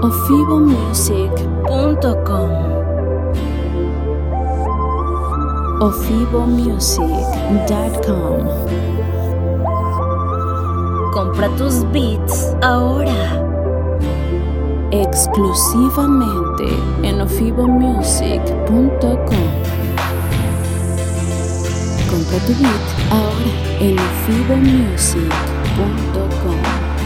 ofibomusic.com. ofibomusic.com. Compra tus beats ahora. Exclusivamente en ofibomusic.com. Compra tu beat ahora en ofibomusic.com.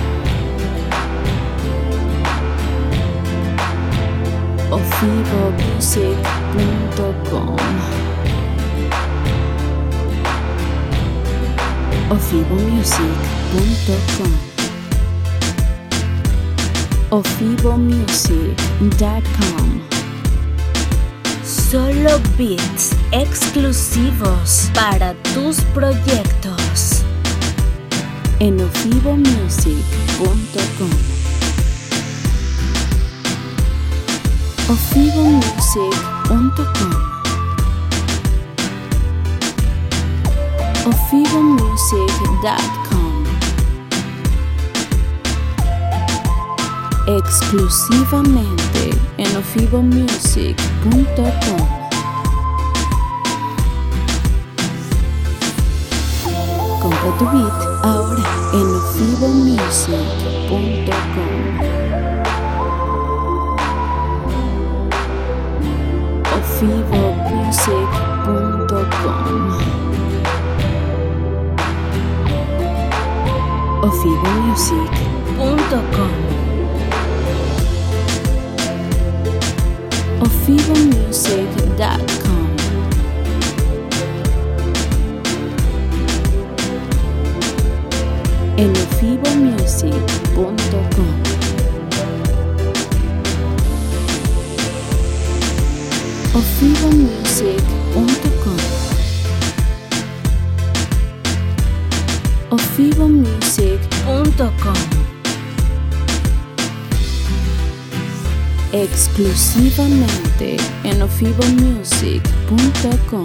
ofibomusic.com. ofibomusic.com. ofibomusic.com. Solo beats exclusivos para tus proyectos en ofibomusic.com. ofibomusic.com. ofibomusic.com. Exclusivamente en ofibomusic.com. Compra tu beat ahora en ofibomusic.com. ofibomusic.com. ofibomusic.com. ofibomusic.com. en ofibomusic.com. ofibomusic.com. ofibomusic.com. Exclusivamente en ofibomusic.com.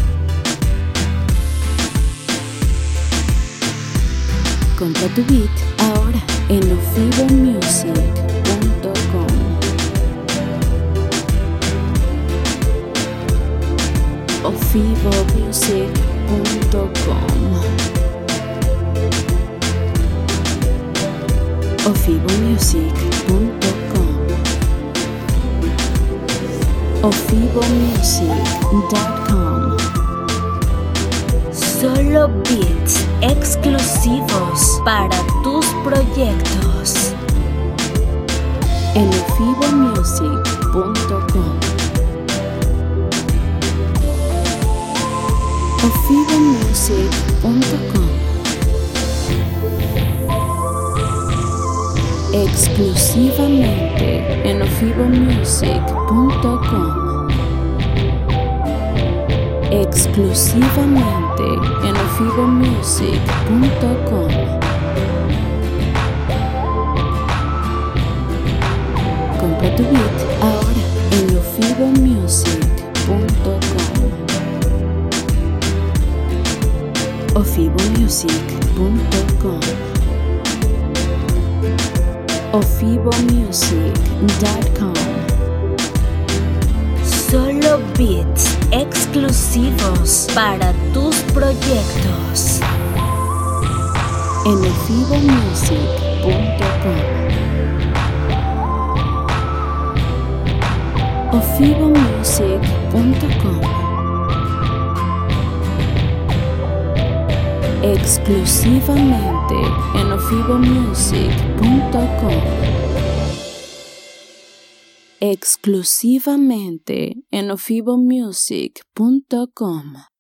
Compra tu beat ahora en ofibomusic.com. ofibomusic.com. ofibomusic.com. ofibomusic.com. Solo beats exclusivos para tus proyectos en ofibomusic.com. ofibomusic.com. Exclusivamente en ofibomusic.com. Exclusivamente en ofibomusic.com. Compra tu beat ahora en ofibomusic.com. ofibomusic.com. ofibomusic.com. Solo beats exclusivos para tus proyectos en ofibomusic.com. ofibomusic.com. Exclusivamente en ofibomusic.com. Exclusivamente en ofibomusic.com.